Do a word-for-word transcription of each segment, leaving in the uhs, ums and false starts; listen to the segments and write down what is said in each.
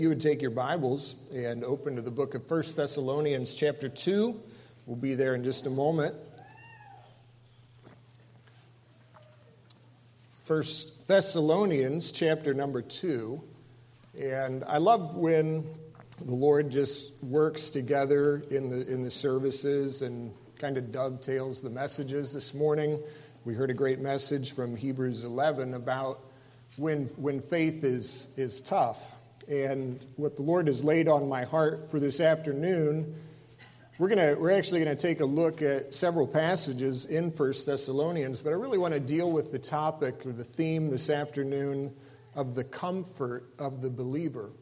You would take your Bibles and open to the book of First Thessalonians chapter two. We'll be there in just a moment. First Thessalonians chapter number two. And I love when the Lord just works together in the in the services and kind of dovetails the messages. This morning we heard a great message from Hebrews eleven about when when faith is is tough. And what the Lord has laid on my heart for this afternoon, we're gonna we're actually going to take a look at several passages in First Thessalonians, but I really want to deal with the topic or the theme this afternoon of the comfort of the believer.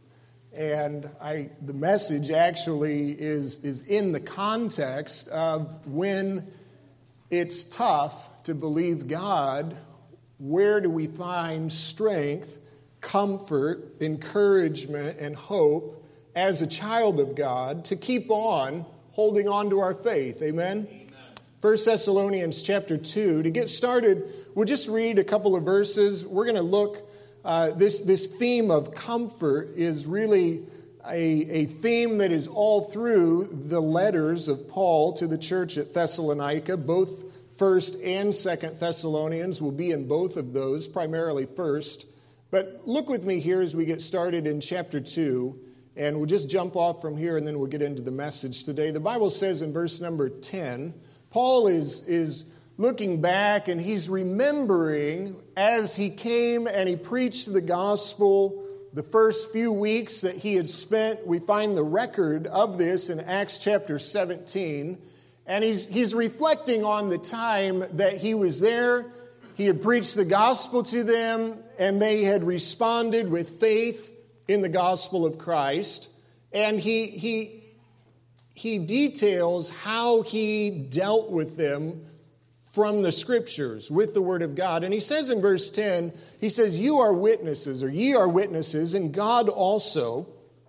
And I the message actually is, is in the context of when it's tough to believe God, where do we find strength, comfort, encouragement, and hope as a child of God to keep on holding on to our faith. Amen? Amen. First Thessalonians chapter two. To get started, we'll just read a couple of verses. We're going to look, uh, this, this theme of comfort is really a, a theme that is all through the letters of Paul to the church at Thessalonica. Both First and Second Thessalonians will be in both of those, primarily First. But look with me here as we get started in chapter two, and we'll just jump off from here and then we'll get into the message today. The Bible says in verse number ten, Paul is, is looking back and he's remembering as he came and he preached the gospel the first few weeks that he had spent. We find the record of this in Acts chapter seventeen, and he's, he's reflecting on the time that he was there. He had preached the gospel to them, and they had responded with faith in the gospel of Christ. And he, he, he details how he dealt with them from the Scriptures, with the Word of God. And he says in verse ten, he says, "You are witnesses, or ye are witnesses, and God also,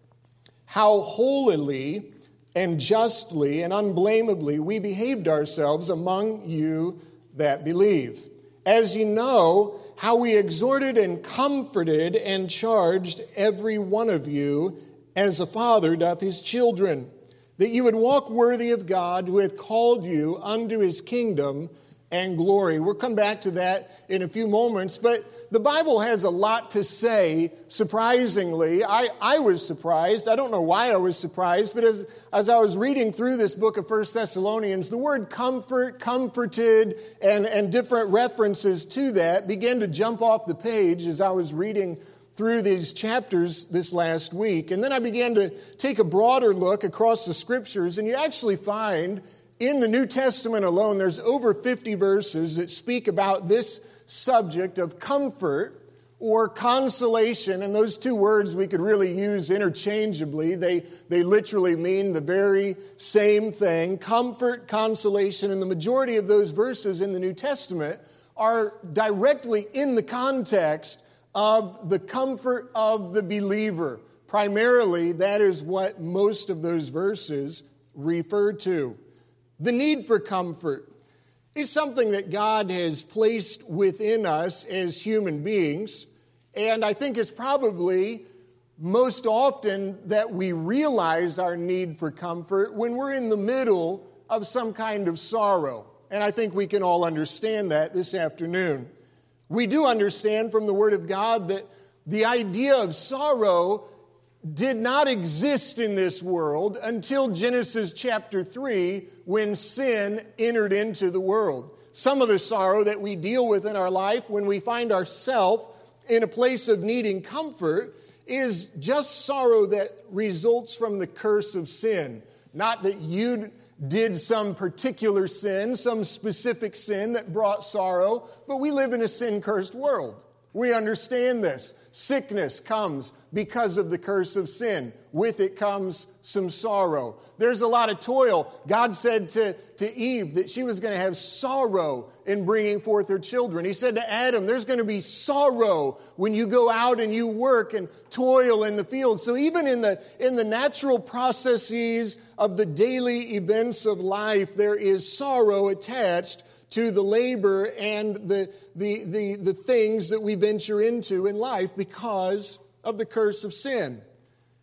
how holily and justly and unblameably we behaved ourselves among you that believe. As you know, how we exhorted and comforted and charged every one of you as a father doth his children, that you would walk worthy of God who hath called you unto his kingdom and glory." We'll come back to that in a few moments, but the Bible has a lot to say, surprisingly. I, I was surprised. I don't know why I was surprised, but as, as I was reading through this book of First Thessalonians, the word comfort, comforted, and, and different references to that began to jump off the page as I was reading through these chapters this last week. And then I began to take a broader look across the Scriptures, and you actually find in the New Testament alone, there's over fifty verses that speak about this subject of comfort or consolation. And those two words we could really use interchangeably. They, they literally mean the very same thing. Comfort, consolation. And the majority of those verses in the New Testament are directly in the context of the comfort of the believer. Primarily, that is what most of those verses refer to. The need for comfort is something that God has placed within us as human beings. And I think it's probably most often that we realize our need for comfort when we're in the middle of some kind of sorrow. And I think we can all understand that this afternoon. We do understand from the Word of God that the idea of sorrow did not exist in this world until Genesis chapter three, when sin entered into the world. Some of the sorrow that we deal with in our life when we find ourselves in a place of needing comfort is just sorrow that results from the curse of sin. Not that you did some particular sin, some specific sin that brought sorrow, but we live in a sin-cursed world. We understand this. Sickness comes because of the curse of sin. With it comes some sorrow. There's a lot of toil. God said to, to Eve that she was going to have sorrow in bringing forth her children. He said to Adam, there's going to be sorrow when you go out and you work and toil in the field. So even in the, in the natural processes of the daily events of life, there is sorrow attached to the labor and the, the, the, the things that we venture into in life because of the curse of sin.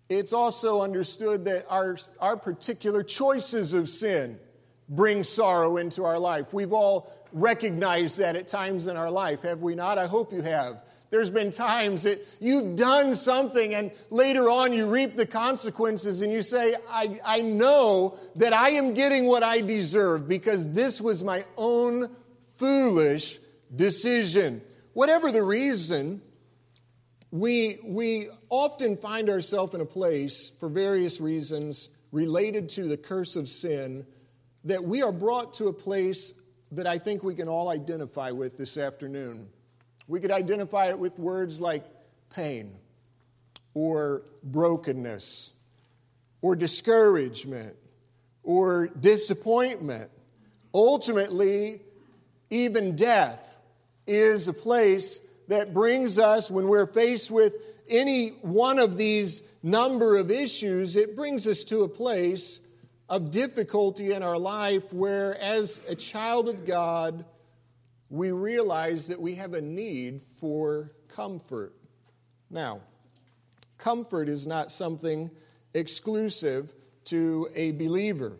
It's also understood that our, our particular choices of sin bring sorrow into our life. We've all recognized that at times in our life, have we not? I hope you have. There's been times that you've done something and later on you reap the consequences and you say, I, I know that I am getting what I deserve because this was my own foolish decision. Whatever the reason, we, we often find ourselves in a place for various reasons related to the curse of sin that we are brought to a place that I think we can all identify with this afternoon. We could identify it with words like pain or brokenness or discouragement or disappointment. Ultimately, even death is a place that brings us, when we're faced with any one of these number of issues, it brings us to a place of difficulty in our life where, as a child of God, we realize that we have a need for comfort. Now, comfort is not something exclusive to a believer.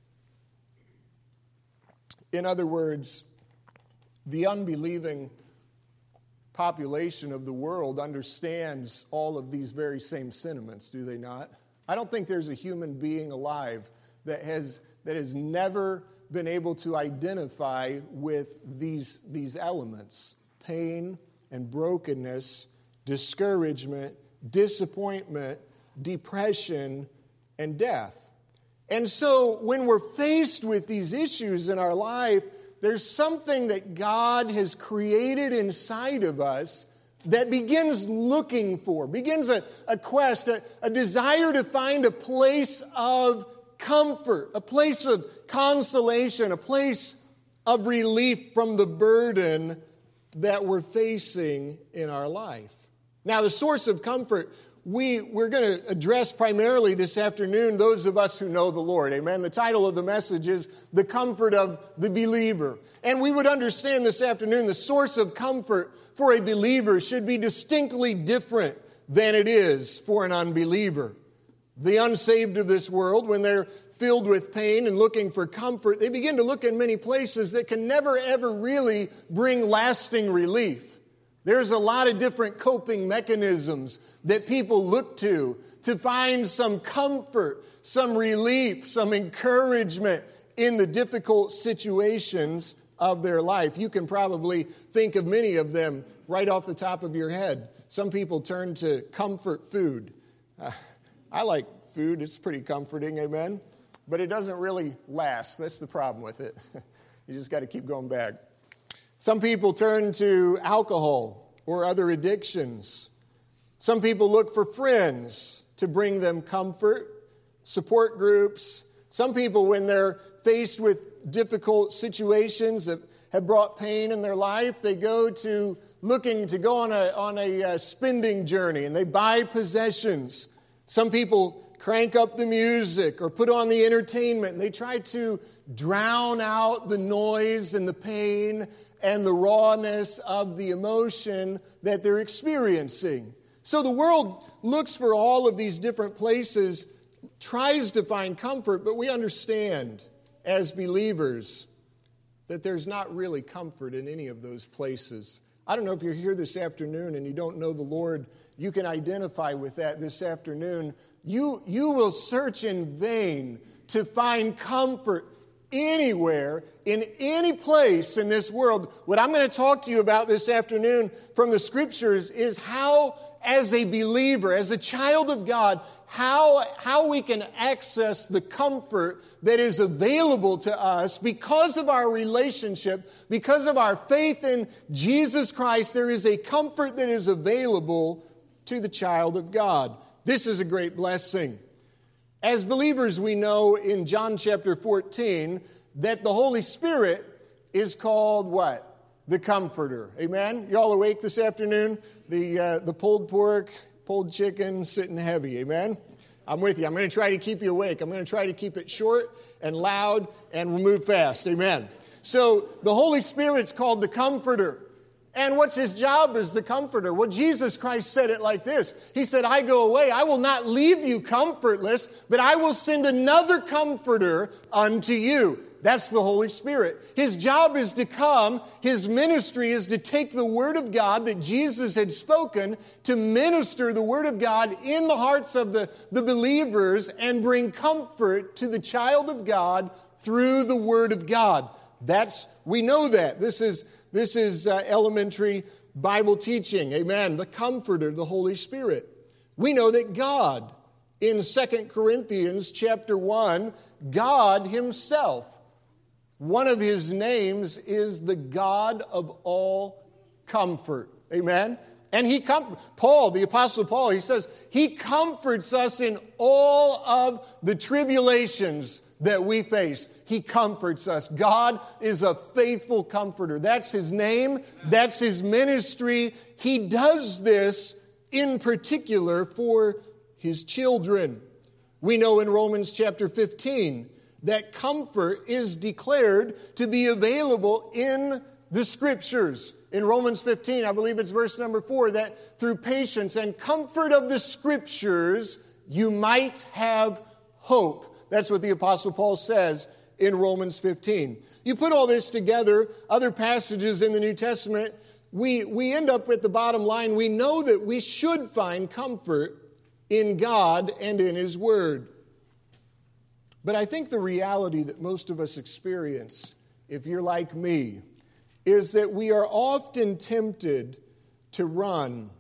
In other words, the unbelieving population of the world understands all of these very same sentiments, do they not? I don't think there's a human being alive that has that has never been able to identify with these, these elements: pain and brokenness, discouragement, disappointment, depression, and death. And so when we're faced with these issues in our life, there's something that God has created inside of us that begins looking for, begins a, a quest, a, a desire to find a place of comfort, a place of consolation, a place of relief from the burden that we're facing in our life. Now, the source of comfort, we, we're going to address primarily this afternoon those of us who know the Lord. Amen. The title of the message is The Comfort of the Believer. And we would understand this afternoon the source of comfort for a believer should be distinctly different than it is for an unbeliever. The unsaved of this world, when they're filled with pain and looking for comfort, they begin to look in many places that can never, ever really bring lasting relief. There's a lot of different coping mechanisms that people look to to find some comfort, some relief, some encouragement in the difficult situations of their life. You can probably think of many of them right off the top of your head. Some people turn to comfort food. Uh, I like food. It's pretty comforting, amen? But it doesn't really last. That's the problem with it. You just got to keep going back. Some people turn to alcohol or other addictions. Some people look for friends to bring them comfort, support groups. Some people, when they're faced with difficult situations that have brought pain in their life, they go to looking to go on a, on a uh, spending journey, and they buy possessions. Some people crank up the music or put on the entertainment, and they try to drown out the noise and the pain and the rawness of the emotion that they're experiencing. So the world looks for all of these different places, tries to find comfort, but we understand as believers that there's not really comfort in any of those places. I don't know if you're here this afternoon and you don't know the Lord. You can identify with that this afternoon. You, you will search in vain to find comfort anywhere, in any place in this world. What I'm going to talk to you about this afternoon from the Scriptures is how, as a believer, as a child of God, how, how we can access the comfort that is available to us because of our relationship, because of our faith in Jesus Christ. There is a comfort that is available to the child of God. This is a great blessing. As believers, we know in John chapter fourteen that the Holy Spirit is called what? The Comforter. Amen? Y'all awake this afternoon? The uh, the pulled pork, pulled chicken, sitting heavy. Amen? I'm with you. I'm going to try to keep you awake. I'm going to try to keep it short and loud and move fast. Amen? So the Holy Spirit's called the Comforter. And what's his job as the comforter? Well, Jesus Christ said it like this. He said, I go away. I will not leave you comfortless, but I will send another comforter unto you. That's the Holy Spirit. His job is to come. His ministry is to take the Word of God that Jesus had spoken, to minister the Word of God in the hearts of the, the believers and bring comfort to the child of God through the Word of God. That's, we know that. This is, this is uh, elementary Bible teaching. Amen. The Comforter, the Holy Spirit. We know that God, in Second Corinthians chapter one, God Himself, one of His names is the God of all comfort. Amen? And He, com- Paul, the Apostle Paul, he says, He comforts us in all of the tribulations that we face. He comforts us. God is a faithful comforter. That's His name. That's His ministry. He does this in particular for His children. We know in Romans chapter fifteen that comfort is declared to be available in the Scriptures. In Romans fifteen, I believe it's verse number four, that through patience and comfort of the Scriptures, you might have hope. That's what the Apostle Paul says in Romans fifteen. You put all this together, other passages in the New Testament, we, we end up at the bottom line. We know that we should find comfort in God and in His Word. But I think the reality that most of us experience, if you're like me, is that we are often tempted to run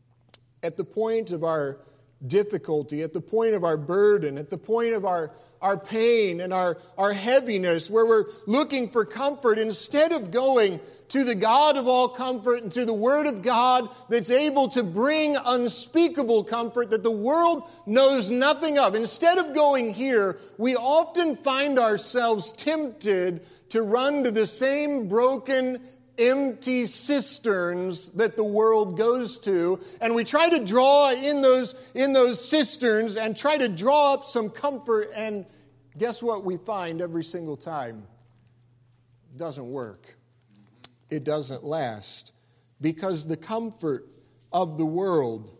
at the point of our difficulty, at the point of our burden, at the point of our, our pain and our, our heaviness, where we're looking for comfort, instead of going to the God of all comfort and to the Word of God that's able to bring unspeakable comfort that the world knows nothing of. Instead of going here, we often find ourselves tempted to run to the same broken, empty cisterns that the world goes to, and we try to draw in those, in those cisterns and try to draw up some comfort, and guess what we find every single time? It doesn't work. It doesn't last, because the comfort of the world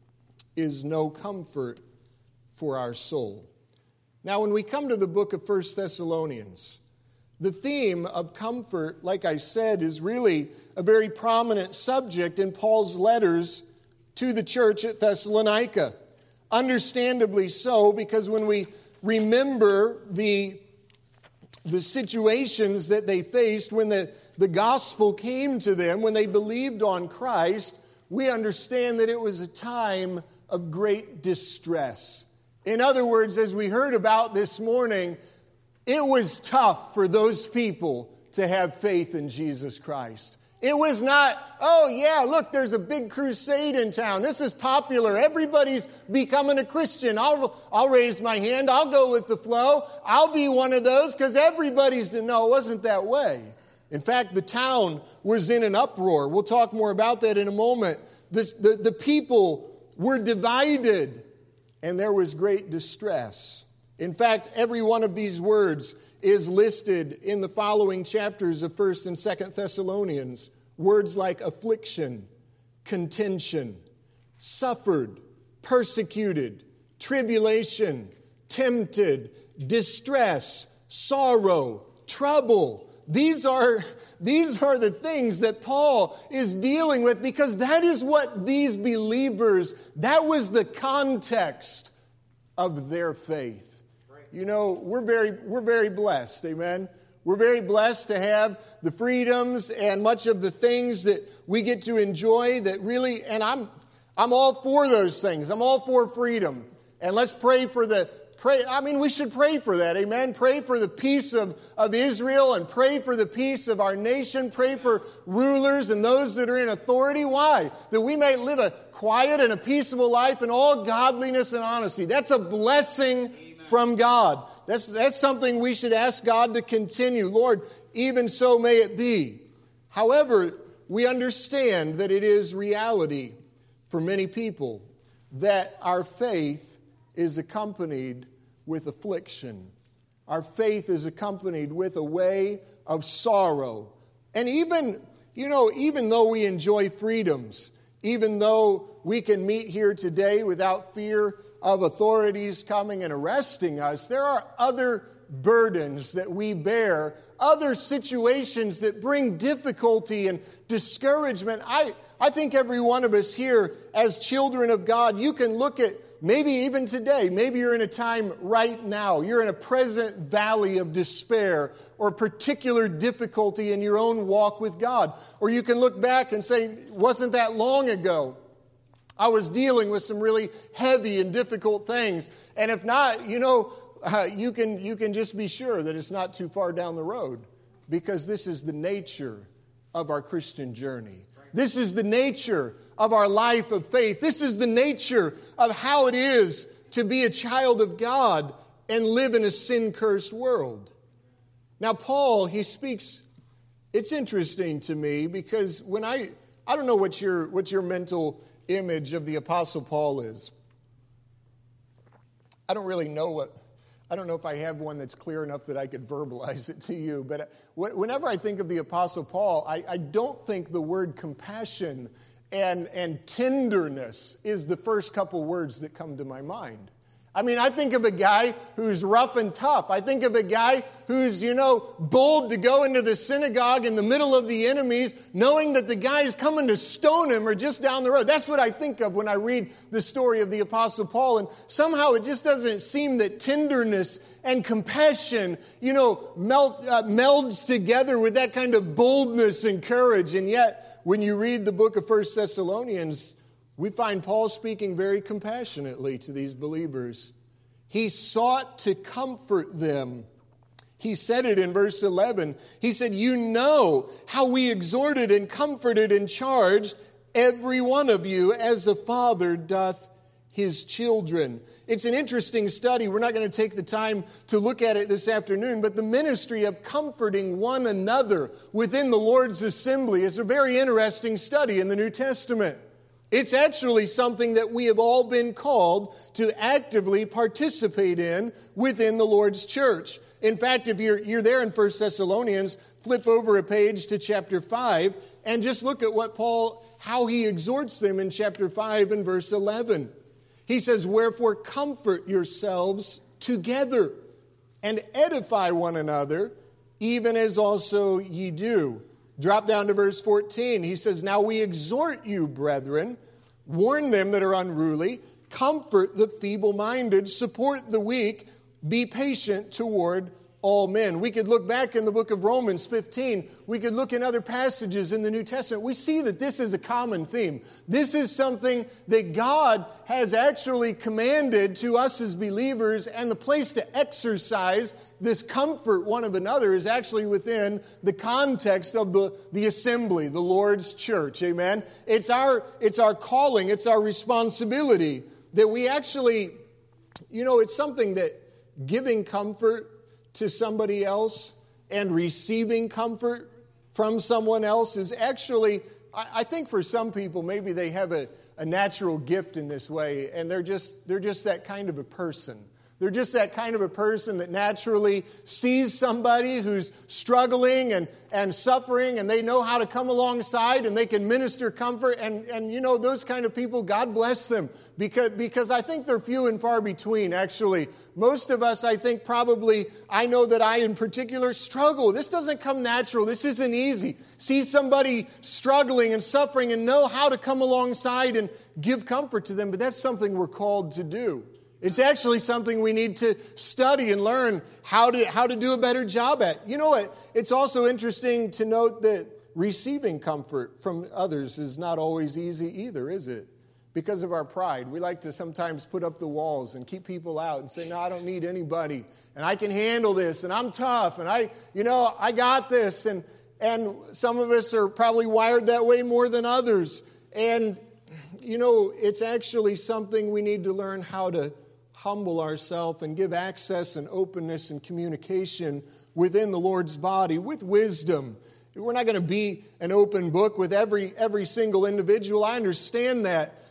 is no comfort for our soul. Now, when we come to the book of First Thessalonians, the theme of comfort, like I said, is really a very prominent subject in Paul's letters to the church at Thessalonica. Understandably so, because when we remember the, the situations that they faced when the, the gospel came to them, when they believed on Christ, we understand that it was a time of great distress. In other words, as we heard about this morning, it was tough for those people to have faith in Jesus Christ. It was not, oh yeah, look, there's a big crusade in town. This is popular. Everybody's becoming a Christian. I'll, I'll raise my hand. I'll go with the flow. I'll be one of those because everybody's to know. It wasn't that way. In fact, the town was in an uproar. We'll talk more about that in a moment. This, the, the people were divided, and there was great distress. In fact, every one of these words is listed in the following chapters of First and Second Thessalonians. Words like affliction, contention, suffered, persecuted, tribulation, tempted, distress, sorrow, trouble. These are, these are the things that Paul is dealing with, because that is what these believers, that was the context of their faith. You know, we're very, we're very blessed, amen? We're very blessed to have the freedoms and much of the things that we get to enjoy that really, and I'm, I'm all for those things. I'm all for freedom. And let's pray for the, pray, I mean, we should pray for that, amen? Pray for the peace of, of Israel, and pray for the peace of our nation. Pray for rulers and those that are in authority. Why? That we may live a quiet and a peaceable life in all godliness and honesty. That's a blessing from God. That's, that's something we should ask God to continue. Lord, even so may it be. However, we understand that it is reality for many people that our faith is accompanied with affliction. Our faith is accompanied with a way of sorrow. And even, you know, even though we enjoy freedoms, even though we can meet here today without fear of authorities coming and arresting us, there are other burdens that we bear, other situations that bring difficulty and discouragement. I, I think every one of us here as children of God, you can look at maybe even today, maybe you're in a time right now, you're in a present valley of despair or particular difficulty in your own walk with God. Or you can look back and say, wasn't that long ago I was dealing with some really heavy and difficult things. And if not, you know, uh, you can you can just be sure that it's not too far down the road, because this is the nature of our Christian journey. This is the nature of our life of faith. This is the nature of how it is to be a child of God and live in a sin-cursed world. Now, Paul, he speaks, it's interesting to me because when I, I don't know what your, what your mental image of the Apostle Paul is. I don't really know what, I don't know if I have one that's clear enough that I could verbalize it to you, but whenever I think of the Apostle Paul, I, I don't think the word compassion and, and tenderness is the first couple words that come to my mind. I mean, I think of a guy who's rough and tough. I think of a guy who's, you know, bold to go into the synagogue in the middle of the enemies, knowing that the guy is coming to stone him or just down the road. That's what I think of when I read the story of the Apostle Paul. And somehow it just doesn't seem that tenderness and compassion, you know, melt, uh, melds together with that kind of boldness and courage. And yet, when you read the book of First Thessalonians, we find Paul speaking very compassionately to these believers. He sought to comfort them. He said it in verse eleven. He said, "You know how we exhorted and comforted and charged every one of you as a father doth his children." It's an interesting study. We're not going to take the time to look at it this afternoon, but the ministry of comforting one another within the Lord's assembly is a very interesting study in the New Testament. It's actually something that we have all been called to actively participate in within the Lord's church. In fact, if you're, you're there in First Thessalonians, flip over a page to chapter five and just look at what Paul, how he exhorts them in chapter five and verse eleven. He says, "Wherefore comfort yourselves together and edify one another, even as also ye do." Drop down to verse fourteen. He says, "Now we exhort you, brethren, warn them that are unruly, comfort the feeble-minded, support the weak, be patient toward all men." We could look back in the book of Romans fifteen. We could look in other passages in the New Testament. We see that this is a common theme. This is something that God has actually commanded to us as believers, and the place to exercise this comfort one of another is actually within the context of the, the assembly, the Lord's church. Amen? It's our, it's our calling, it's our responsibility that we actually, you know, it's something that giving comfort to somebody else and receiving comfort from someone else is actually, I, I think for some people, maybe they have a, a natural gift in this way, and they're just they're just that kind of a person. They're just that kind of a person that naturally sees somebody who's struggling and, and suffering, and they know how to come alongside and they can minister comfort. And, and you know, those kind of people, God bless them, because, because I think they're few and far between, actually. Most of us, I think probably, I know that I in particular struggle. This doesn't come natural. This isn't easy. See somebody struggling and suffering and know how to come alongside and give comfort to them, but that's something we're called to do. It's actually something we need to study and learn how to how to do a better job at. You know what? It's also interesting to note that receiving comfort from others is not always easy either, is it? Because of our pride. We like to sometimes put up the walls and keep people out and say, "No, I don't need anybody, and I can handle this, and I'm tough, and I, you know, I got this." And and some of us are probably wired that way more than others. And you know, it's actually something we need to learn how to humble ourselves and give access and openness and communication within the Lord's body with wisdom. We're not going to be an open book with every every single individual. I understand that.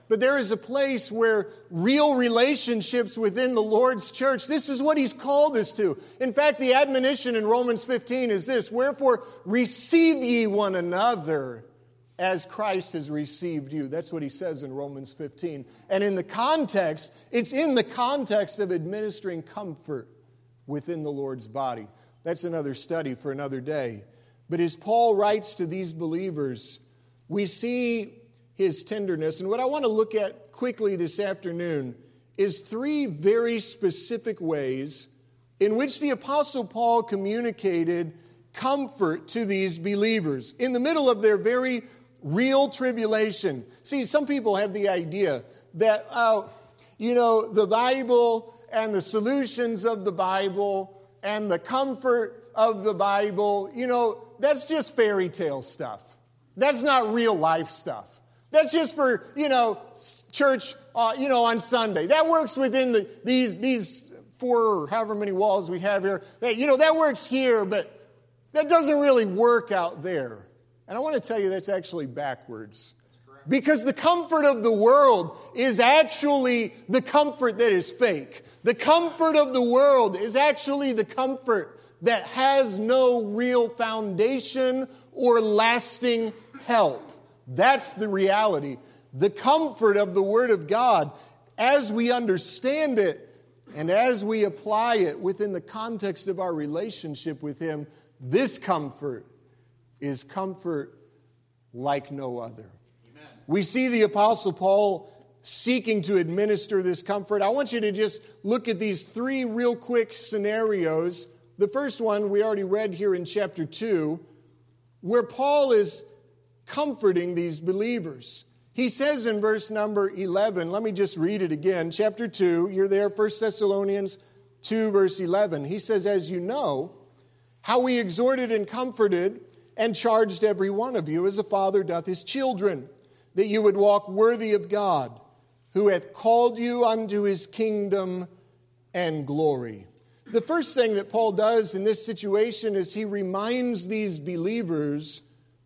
But there is a place where real relationships within the Lord's church, this is what He's called us to. In fact, the admonition in Romans fifteen is this: wherefore receive ye one another as Christ has received you. That's what he says in Romans fifteen. And in the context, it's in the context of administering comfort within the Lord's body. That's another study for another day. But as Paul writes to these believers, we see his tenderness. And what I want to look at quickly this afternoon is three very specific ways in which the Apostle Paul communicated comfort to these believers in the middle of their very real tribulation. See, some people have the idea that, oh, you know, the Bible and the solutions of the Bible and the comfort of the Bible, you know, that's just fairy tale stuff. That's not real life stuff. That's just for, you know, church, uh, you know, on Sunday. That works within the, these these four or however many walls we have here. That, you know, that works here, but that doesn't really work out there. And I want to tell you that's actually backwards. Because the comfort of the world is actually the comfort that is fake. The comfort of the world is actually the comfort that has no real foundation or lasting help. That's the reality. The comfort of the Word of God, as we understand it and as we apply it within the context of our relationship with Him, this comfort is comfort like no other. Amen. We see the Apostle Paul seeking to administer this comfort. I want you to just look at these three real quick scenarios. The first one we already read here in chapter two, where Paul is comforting these believers. He says in verse number eleven, let me just read it again, chapter two, you're there, First Thessalonians two, verse eleven. He says, as you know, how we exhorted and comforted and charged every one of you as a father doth his children, that you would walk worthy of God, who hath called you unto His kingdom and glory. The first thing that Paul does in this situation is he reminds these believers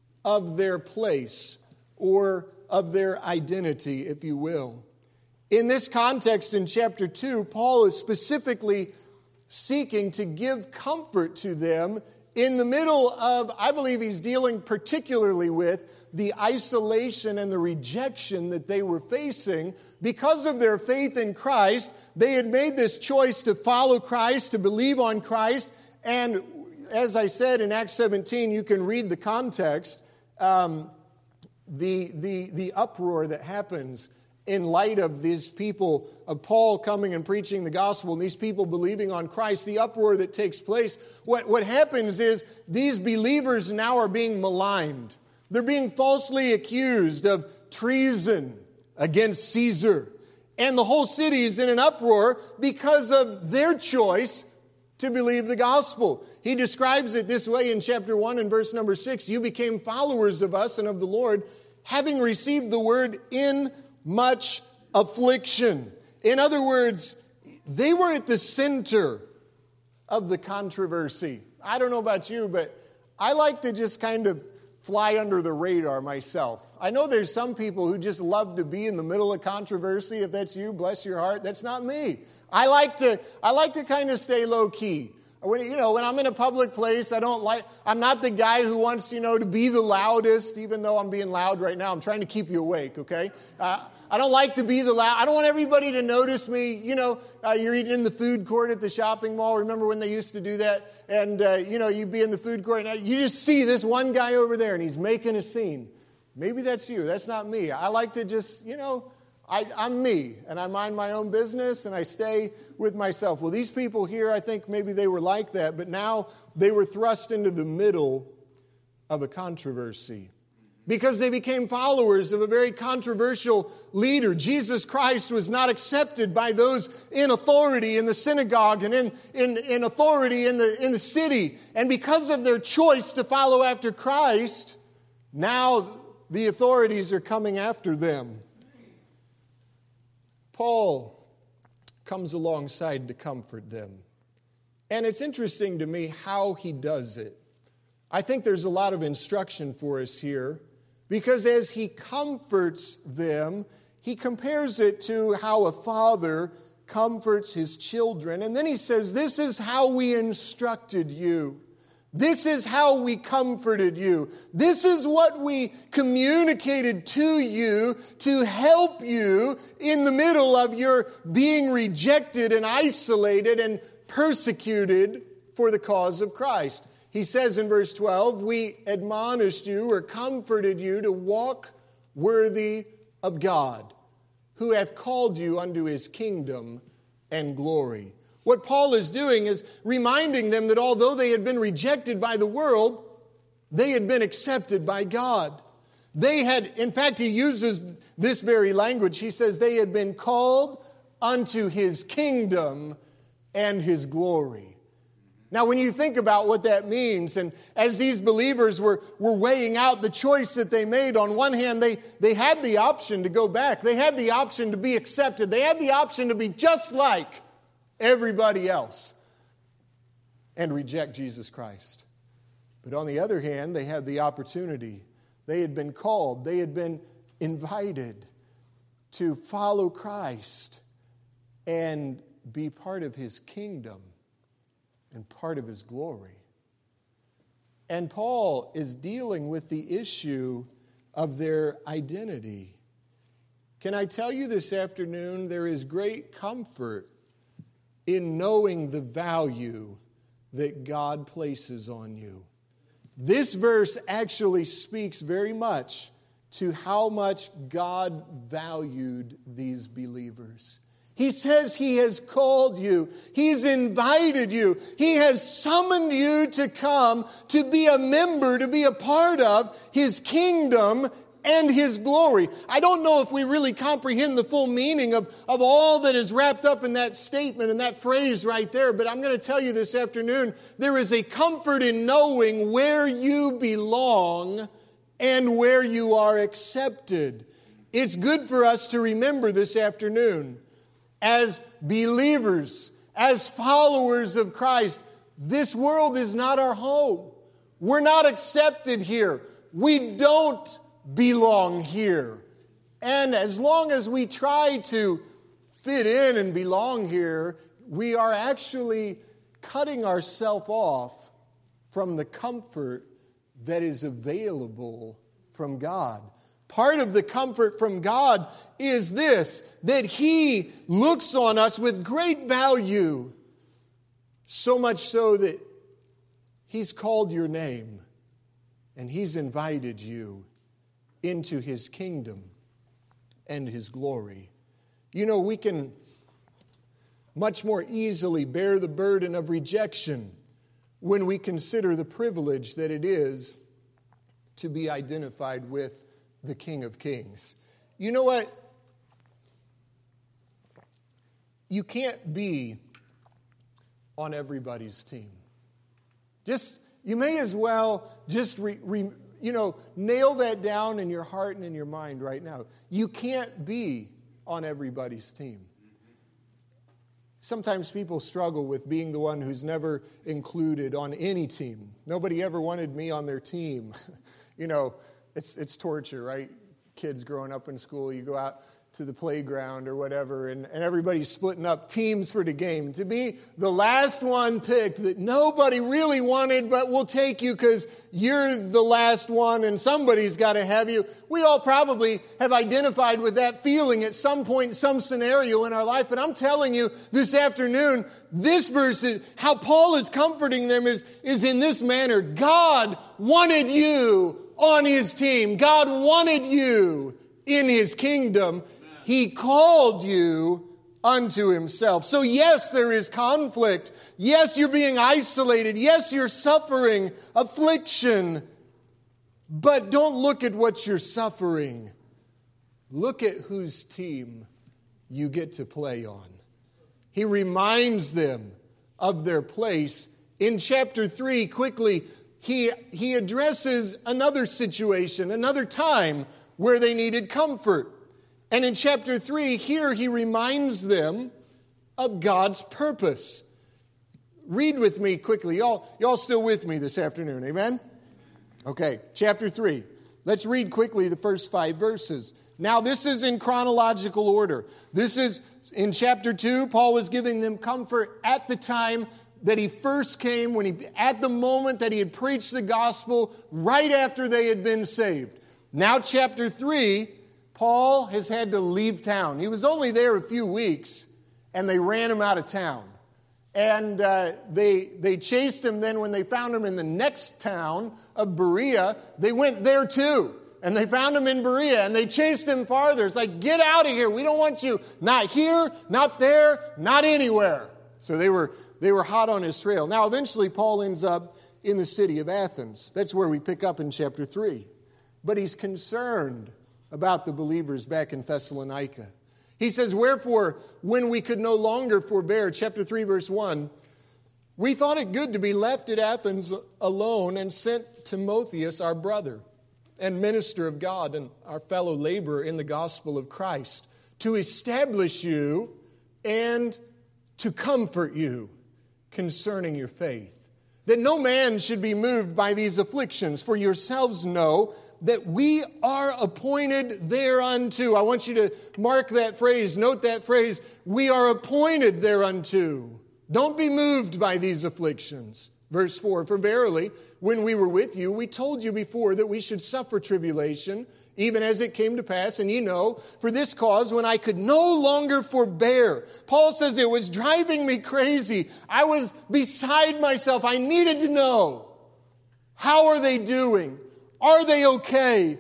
of their place or of their identity, if you will. In this context in chapter two, Paul is specifically seeking to give comfort to them in the middle of, I believe he's dealing particularly with the isolation and the rejection that they were facing. Because of their faith in Christ, they had made this choice to follow Christ, to believe on Christ. And as I said in Acts seventeen, you can read the context, um, the, the, the uproar that happens in light of these people, of Paul coming and preaching the gospel and these people believing on Christ, the uproar that takes place. What, what happens is these believers now are being maligned. They're being falsely accused of treason against Caesar. And the whole city is in an uproar because of their choice to believe the gospel. He describes it this way in chapter one and verse number six. You became followers of us and of the Lord, having received the word in much affliction. In other words, they were at the center of the controversy. I don't know about you, but I like to just kind of fly under the radar myself. I know there's some people who just love to be in the middle of controversy. If that's you, bless your heart. That's not me. I like to I like to kind of stay low key. When, you know, when I'm in a public place, I don't like, I'm not the guy who wants, you know, to be the loudest, even though I'm being loud right now. I'm trying to keep you awake, okay? Uh, I don't like to be the loud. I don't want everybody to notice me. You know, uh, you're eating in the food court at the shopping mall. Remember when they used to do that? And, uh, you know, you'd be in the food court and you just see this one guy over there and he's making a scene. Maybe that's you. That's not me. I like to just, you know, I, I'm me, and I mind my own business, and I stay with myself. Well, these people here, I think maybe they were like that, but now they were thrust into the middle of a controversy because they became followers of a very controversial leader. Jesus Christ was not accepted by those in authority in the synagogue and in, in, in authority in the, in the city. And because of their choice to follow after Christ, now the authorities are coming after them. Paul comes alongside to comfort them. And it's interesting to me how he does it. I think there's a lot of instruction for us here because as he comforts them, he compares it to how a father comforts his children. And then he says, this is how we instructed you. This is how we comforted you. This is what we communicated to you to help you in the middle of your being rejected and isolated and persecuted for the cause of Christ. He says in verse twelve, we admonished you or comforted you to walk worthy of God, who hath called you unto his kingdom and glory. What Paul is doing is reminding them that although they had been rejected by the world, they had been accepted by God. They had, in fact, he uses this very language. He says they had been called unto his kingdom and his glory. Now, when you think about what that means, and as these believers were, were weighing out the choice that they made, on one hand, they, they had the option to go back. They had the option to be accepted. They had the option to be just like everybody else and reject Jesus Christ. But on the other hand, they had the opportunity. They had been called. They had been invited to follow Christ and be part of his kingdom and part of his glory. And Paul is dealing with the issue of their identity. Can I tell you this afternoon, there is great comfort in knowing the value that God places on you. This verse actually speaks very much to how much God valued these believers. He says he has called you. He's invited you. He has summoned you to come to be a member, to be a part of his kingdom and his glory. I don't know if we really comprehend the full meaning of, of all that is wrapped up in that statement and that phrase right there, but I'm going to tell you this afternoon, there is a comfort in knowing where you belong and where you are accepted. It's good for us to remember this afternoon, as believers, as followers of Christ, this world is not our home. We're not accepted here. We don't belong here. And as long as we try to fit in and belong here, we are actually cutting ourselves off from the comfort that is available from God. Part of the comfort from God is this, that he looks on us with great value, so much so that he's called your name and he's invited you into his kingdom and his glory. You know, we can much more easily bear the burden of rejection when we consider the privilege that it is to be identified with the King of Kings. You know what? You can't be on everybody's team. Just, you may as well just re, re, you know, nail that down in your heart and in your mind right now. You can't be on everybody's team. Sometimes people struggle with being the one who's never included on any team. Nobody ever wanted me on their team. You know, it's it's torture, right? Kids growing up in school, you go out to the playground or whatever, and, and everybody's splitting up teams for the game. To be the last one picked that nobody really wanted, but we'll take you because you're the last one and somebody's got to have you. We all probably have identified with that feeling at some point, some scenario in our life. But I'm telling you this afternoon, this verse, is, how Paul is comforting them is, is in this manner. God wanted you on his team. God wanted you in his kingdom. He called you unto himself. So yes, there is conflict. Yes, you're being isolated. Yes, you're suffering affliction. But don't look at what you're suffering. Look at whose team you get to play on. He reminds them of their place. In chapter three, quickly, he, he addresses another situation, another time where they needed comfort. And in chapter three, here he reminds them of God's purpose. Read with me quickly. Y'all, y'all still with me this afternoon, amen? Okay, chapter three. Let's read quickly the first five verses. Now, this is in chronological order. This is in chapter two. Paul was giving them comfort at the time that he first came, when he, at the moment that he had preached the gospel, right after they had been saved. Now, chapter three, Paul has had to leave town. He was only there a few weeks, and they ran him out of town. And uh, they they chased him. Then when they found him in the next town of Berea, they went there too. And they found him in Berea, and they chased him farther. It's like, get out of here. We don't want you. Not here, not there, not anywhere. So they were they were hot on his trail. Now, eventually, Paul ends up in the city of Athens. That's where we pick up in chapter three. But he's concerned about the believers back in Thessalonica. He says, wherefore, when we could no longer forbear, chapter three, verse one, we thought it good to be left at Athens alone and sent Timotheus, our brother, and minister of God and our fellow laborer in the gospel of Christ, to establish you and to comfort you concerning your faith, that no man should be moved by these afflictions, for yourselves know that we are appointed thereunto. I want you to mark that phrase, note that phrase, we are appointed thereunto. Don't be moved by these afflictions. Verse four, for verily, when we were with you, we told you before that we should suffer tribulation, even as it came to pass, and ye know, for this cause, when I could no longer forbear. Paul says it was driving me crazy. I was beside myself. I needed to know, how are they doing? Are they okay?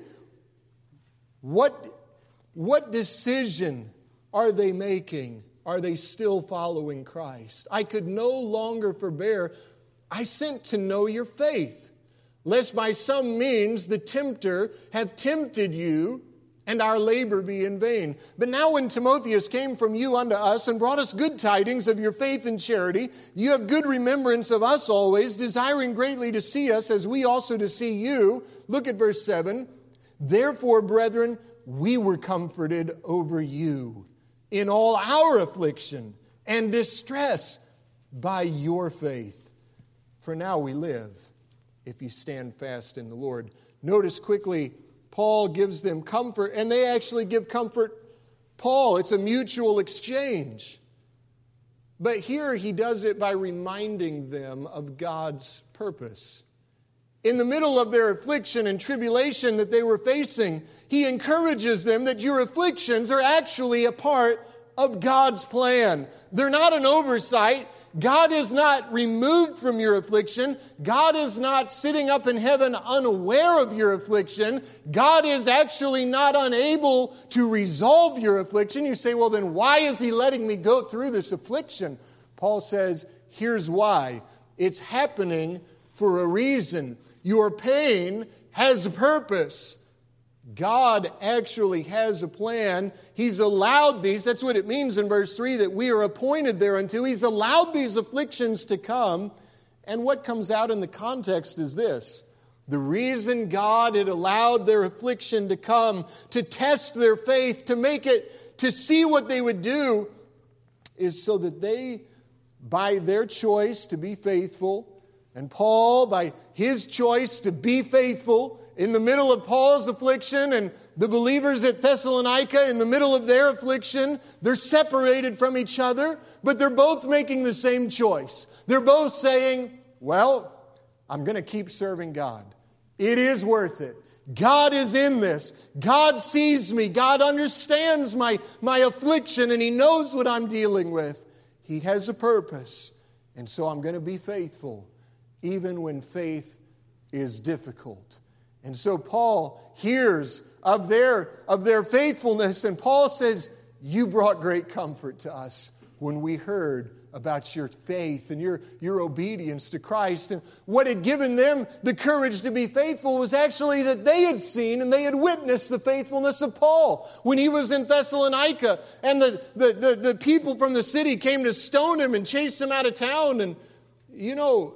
What, what decision are they making? Are they still following Christ? I could no longer forbear. I sent to know your faith, lest by some means the tempter have tempted you, and our labor be in vain. But now when Timotheus came from you unto us and brought us good tidings of your faith and charity, you have good remembrance of us always, desiring greatly to see us as we also to see you. Look at verse seven. Therefore, brethren, we were comforted over you in all our affliction and distress by your faith. For now we live, if you stand fast in the Lord. Notice quickly, Paul gives them comfort, and they actually give comfort Paul. It's a mutual exchange. But here he does it by reminding them of God's purpose. In the middle of their affliction and tribulation that they were facing, he encourages them that your afflictions are actually a part of God's plan. They're not an oversight. God is not removed from your affliction. God is not sitting up in heaven unaware of your affliction. God is actually not unable to resolve your affliction. You say, well, then why is he letting me go through this affliction? Paul says, here's why. It's happening for a reason. Your pain has a purpose. God actually has a plan. He's allowed these, that's what it means in verse three, that we are appointed thereunto. He's allowed these afflictions to come. And what comes out in the context is this. The reason God had allowed their affliction to come, to test their faith, to make it, to see what they would do, is so that they, by their choice to be faithful, and Paul, by his choice to be faithful, in the middle of Paul's affliction and the believers at Thessalonica in the middle of their affliction, they're separated from each other, but they're both making the same choice. They're both saying, well, I'm going to keep serving God. It is worth it. God is in this. God sees me. God understands my, my affliction, and he knows what I'm dealing with. He has a purpose, and so I'm going to be faithful, even when faith is difficult. And so Paul hears of their, of their faithfulness, and Paul says, you brought great comfort to us when we heard about your faith and your, your obedience to Christ. And what had given them the courage to be faithful was actually that they had seen and they had witnessed the faithfulness of Paul when he was in Thessalonica, and the, the, the, the people from the city came to stone him and chase him out of town. And, you know,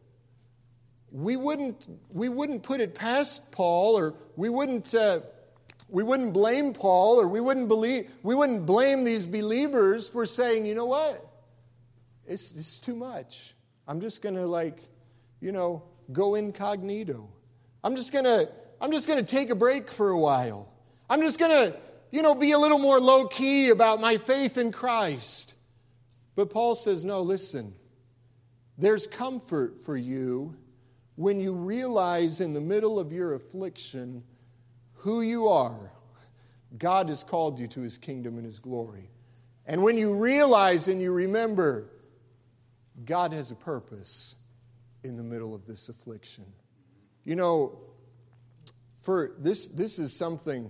We wouldn't, we wouldn't put it past Paul, or we wouldn't, uh, we wouldn't blame Paul, or we wouldn't believe, we wouldn't blame these believers for saying, you know what, it's, it's too much. I'm just going to like, you know, go incognito. I'm just going to, I'm just going to take a break for a while. I'm just going to, you know, be a little more low-key about my faith in Christ. But Paul says, no, listen. There's comfort for you when you realize in the middle of your affliction who you are. God has called you to His kingdom and His glory. And when you realize and you remember, God has a purpose in the middle of this affliction. You know, for this, this is something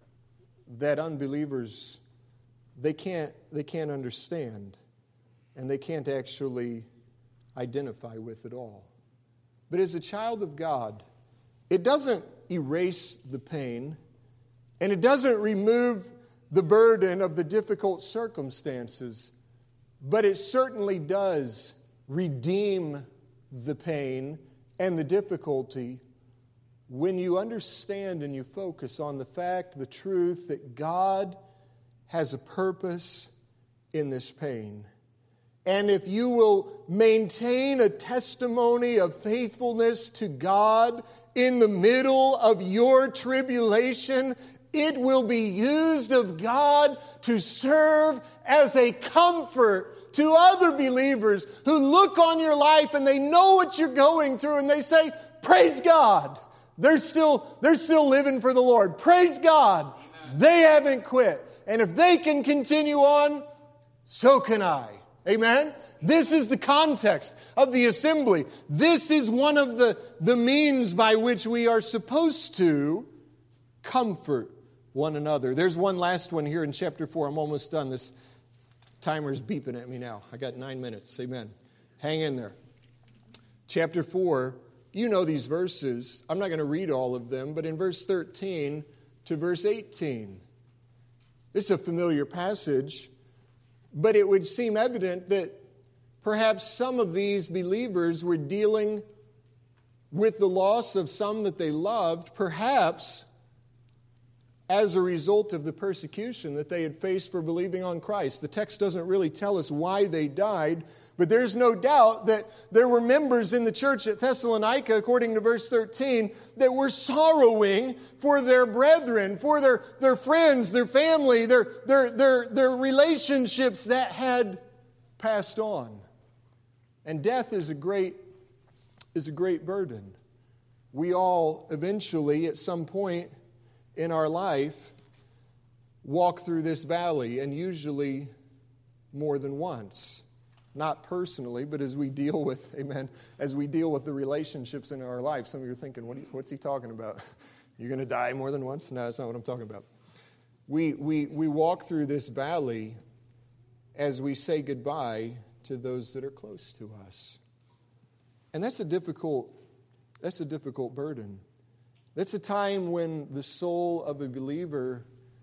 that unbelievers, they can't, they can't understand. And they can't actually identify with at all. But as a child of God, it doesn't erase the pain, and it doesn't remove the burden of the difficult circumstances, but it certainly does redeem the pain and the difficulty when you understand and you focus on the fact, the truth that God has a purpose in this pain. And if you will maintain a testimony of faithfulness to God in the middle of your tribulation, it will be used of God to serve as a comfort to other believers who look on your life and they know what you're going through and they say, praise God. They're still, they're still living for the Lord. Praise God. Amen. They haven't quit. And if they can continue on, so can I. Amen? This is the context of the assembly. This is one of the, the means by which we are supposed to comfort one another. There's one last one here in chapter four. I'm almost done. This timer's beeping at me now. I got nine minutes. Amen. Hang in there. Chapter four, you know these verses. I'm not going to read all of them, but in verse thirteen to verse eighteen, this is a familiar passage. But it would seem evident that perhaps some of these believers were dealing with the loss of some that they loved, perhaps as a result of the persecution that they had faced for believing on Christ. The text doesn't really tell us why they died, but there's no doubt that there were members in the church at Thessalonica, according to verse thirteen, that were sorrowing for their brethren, for their, their friends, their family, their, their, their, their relationships that had passed on. And death is a great, is a great burden. We all eventually, at some point in our life, walk through this valley, and usually more than once. Not personally, but as we deal with, amen, as we deal with the relationships in our life. Some of you are thinking, what, what's he talking about? You're going to die more than once? No, that's not what I'm talking about. We, we, we walk through this valley as we say goodbye to those that are close to us. And that's a difficult, that's a difficult burden. That's a time when the soul of a believer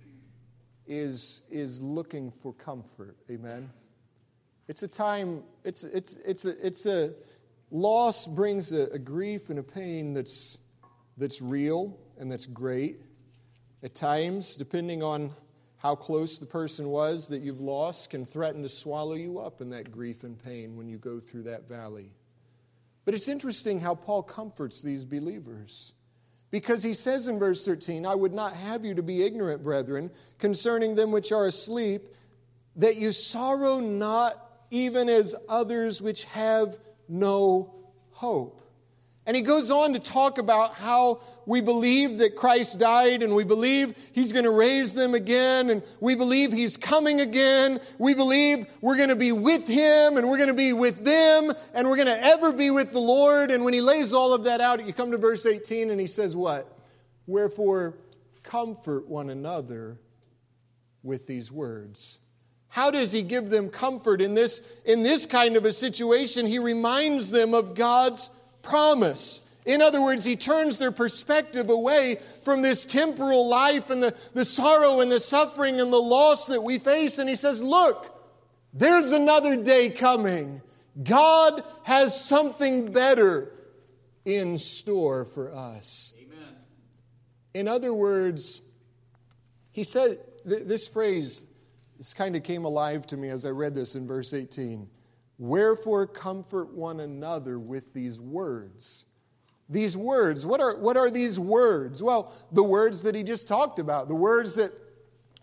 is, is looking for comfort. Amen. It's a time, it's it's it's a it's a loss brings a, a grief and a pain that's that's real and that's great. At times, depending on how close the person was that you've lost, can threaten to swallow you up in that grief and pain when you go through that valley. But it's interesting how Paul comforts these believers. Because he says in verse thirteen, I would not have you to be ignorant, brethren, concerning them which are asleep, that you sorrow not even as others which have no hope. And he goes on to talk about how we believe that Christ died, and we believe He's going to raise them again, and we believe He's coming again. We believe we're going to be with Him, and we're going to be with them, and we're going to ever be with the Lord. And when he lays all of that out, you come to verse eighteen, and he says what? Wherefore, comfort one another with these words. How does he give them comfort in this, in this kind of a situation? He reminds them of God's promise. In other words, he turns their perspective away from this temporal life and the, the sorrow and the suffering and the loss that we face. And he says, look, there's another day coming. God has something better in store for us. Amen. In other words, he said th- this phrase, this kind of came alive to me as I read this in verse eighteen. Wherefore comfort one another with these words. These words, what are, what are these words? Well, the words that he just talked about, the words that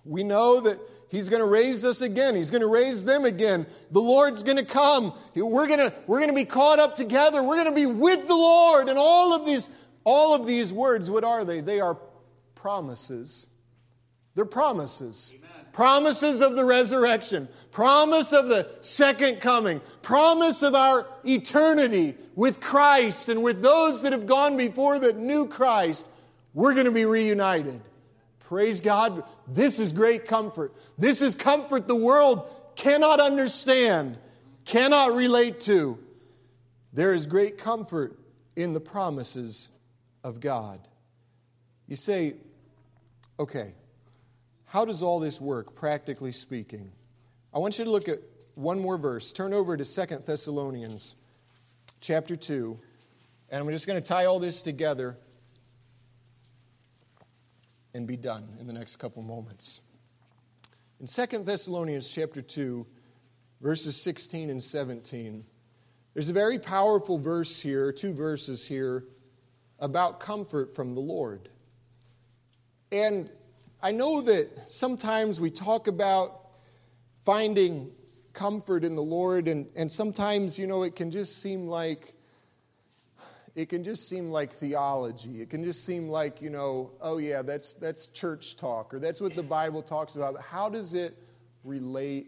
We know that He's going to raise us again. He's going to raise them again. The Lord's going to come. We're going to, we're going to be caught up together. We're going to be with the Lord. And all of these, all of these words, what are they? They are promises. They're promises. Amen. Promises of the resurrection. Promise of the second coming. Promise of our eternity with Christ and with those that have gone before that knew Christ. We're going to be reunited. Praise God. This is great comfort. This is comfort the world cannot understand, cannot relate to. There is great comfort in the promises of God. You say, okay, how does all this work, practically speaking? I want you to look at one more verse. Turn over to Second Thessalonians chapter two, and I'm just going to tie all this together and be done in the next couple moments. In Second Thessalonians chapter two, verses sixteen and seventeen, there's a very powerful verse here, two verses here, about comfort from the Lord. And I know that sometimes we talk about finding comfort in the Lord, and, and sometimes, you know, it can just seem like It can just seem like theology. It can just seem like, you know, oh yeah, that's that's church talk, or that's what the Bible talks about. But how does it relate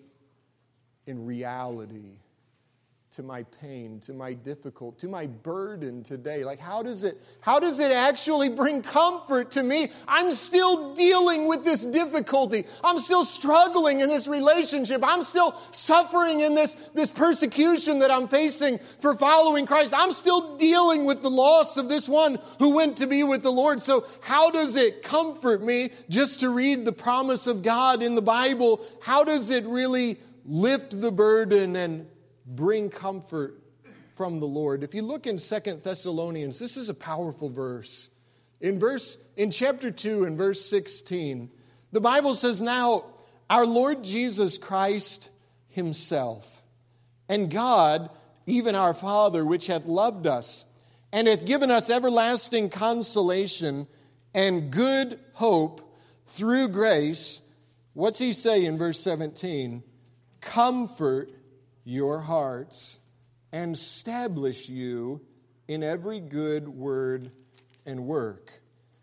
in reality to my pain, to my difficulty, to my burden today? Like, how does it, how does it actually bring comfort to me? I'm still dealing with this difficulty. I'm still struggling in this relationship. I'm still suffering in this, this persecution that I'm facing for following Christ. I'm still dealing with the loss of this one who went to be with the Lord. So how does it comfort me just to read the promise of God in the Bible? How does it really lift the burden and bring comfort from the Lord? If you look in Second Thessalonians, this is a powerful verse. In verse, in chapter two, in verse sixteen, the Bible says, "Now our Lord Jesus Christ Himself, and God, even our Father, which hath loved us, and hath given us everlasting consolation and good hope through grace." What's He say in verse seventeen? "Comfort your hearts, and establish you in every good word and work."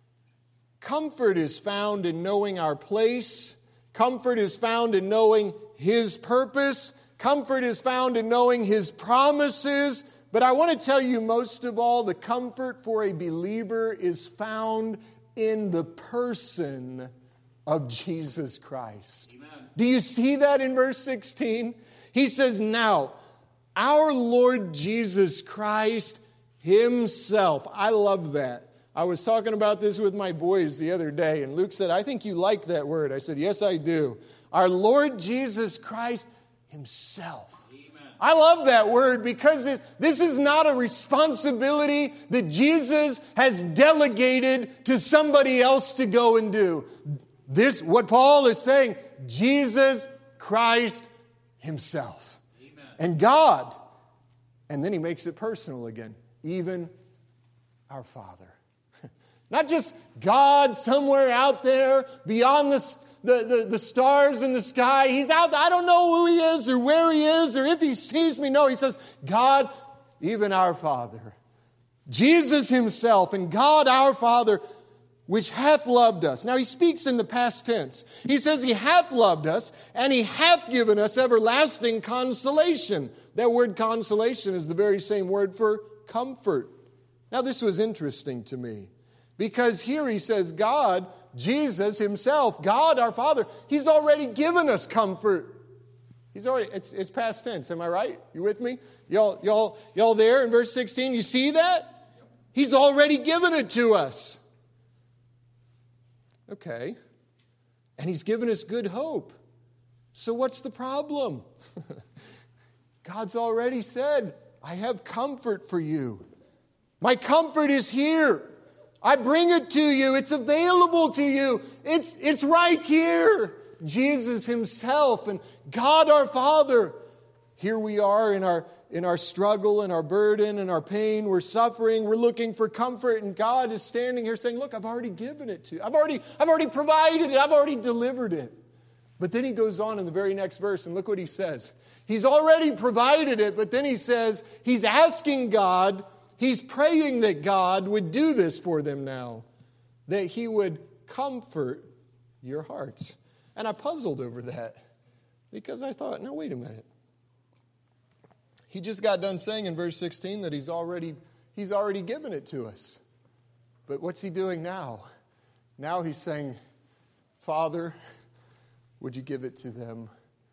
Comfort is found in knowing our place. Comfort is found in knowing His purpose. Comfort is found in knowing His promises. But I want to tell you, most of all, the comfort for a believer is found in the person of Jesus Christ. Amen. Do you see that in verse sixteen? He says, "Now, our Lord Jesus Christ Himself." I love that. I was talking about this with my boys the other day, and Luke said, "I think you like that word." I said, "Yes, I do." Our Lord Jesus Christ Himself. Amen. I love that word because it, this is not a responsibility that Jesus has delegated to somebody else to go and do. This, what Paul is saying, Jesus Christ Himself. Amen. And God. And then he makes it personal again. Even our Father. Not just God somewhere out there beyond the, the, the, the stars in the sky. He's out there. I don't know who He is or where He is or if He sees me. No, He says, God, even our Father. Jesus Himself and God our Father, which hath loved us. Now he speaks in the past tense. He says He hath loved us, and He hath given us everlasting consolation. That word consolation is the very same word for comfort. Now this was interesting to me, because here he says God, Jesus Himself, God our Father, He's already given us comfort. He's already, it's, it's past tense, am I right? You with me? Y'all, y'all, y'all there in verse sixteen? You see that? He's already given it to us. Okay. And He's given us good hope. So what's the problem? God's already said, I have comfort for you. My comfort is here. I bring it to you. It's available to you. It's, it's right here. Jesus Himself and God our Father. Here we are in our in our struggle and our burden and our pain. We're suffering. We're looking for comfort. And God is standing here saying, look, I've already given it to you. I've already, I've already provided it. I've already delivered it. But then he goes on in the very next verse, and look what he says. He's already provided it, but then he says he's asking God, he's praying that God would do this for them now, that he would comfort your hearts. And I puzzled over that because I thought, no, wait a minute. He just got done saying in verse sixteen that he's already, he's already given it to us. But what's he doing now? Now he's saying, Father, would you give it to them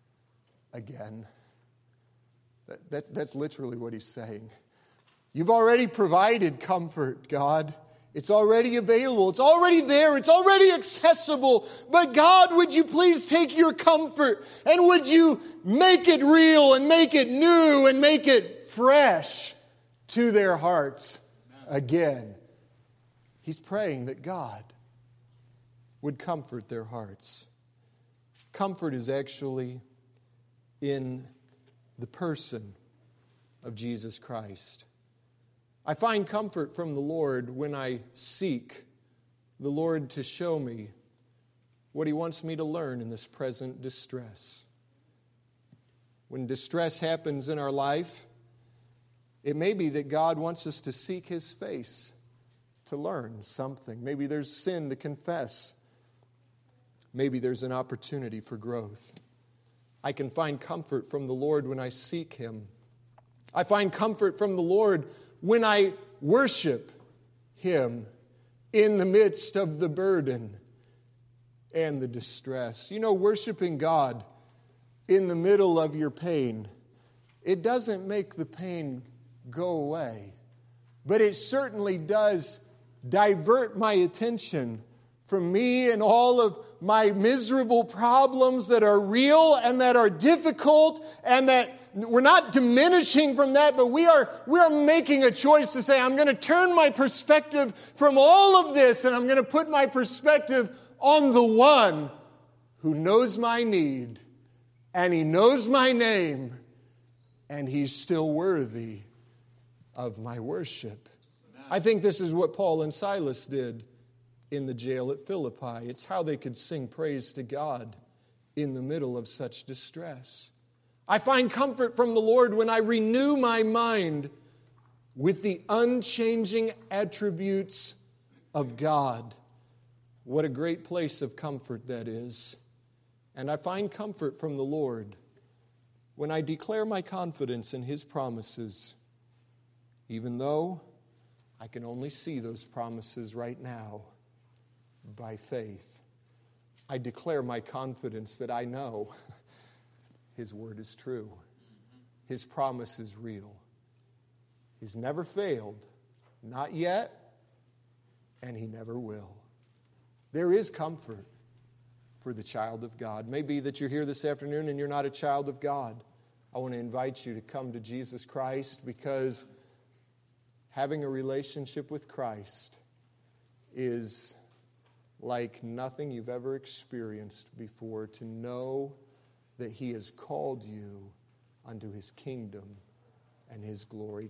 again? That, that's, that's literally what he's saying. You've already provided comfort, God. It's already available. It's already there. It's already accessible. But God, would you please take your comfort and would you make it real and make it new and make it fresh to their hearts again? He's praying that God would comfort their hearts. Comfort is actually in the person of Jesus Christ. I find comfort from the Lord when I seek the Lord to show me what He wants me to learn in this present distress. When distress happens in our life, it may be that God wants us to seek His face to learn something. Maybe there's sin to confess. Maybe there's an opportunity for growth. I can find comfort from the Lord when I seek Him. I find comfort from the Lord when I worship Him in the midst of the burden and the distress. You know, worshiping God in the middle of your pain, it doesn't make the pain go away, but it certainly does divert my attention from me and all of my miserable problems that are real and that are difficult, and that we're not diminishing from that, but we are, we are making a choice to say, I'm going to turn my perspective from all of this and I'm going to put my perspective on the one who knows my need and He knows my name and He's still worthy of my worship. I think this is what Paul and Silas did in the jail at Philippi. It's how they could sing praise to God in the middle of such distress. I find comfort from the Lord when I renew my mind with the unchanging attributes of God. What a great place of comfort that is. And I find comfort from the Lord when I declare my confidence in His promises, even though I can only see those promises right now by faith. I declare my confidence that I know His word is true. His promise is real. He's never failed, not yet, and He never will. There is comfort for the child of God. Maybe that you're here this afternoon and you're not a child of God. I want to invite you to come to Jesus Christ, because having a relationship with Christ is like nothing you've ever experienced before, to know that He has called you unto His kingdom and His glory.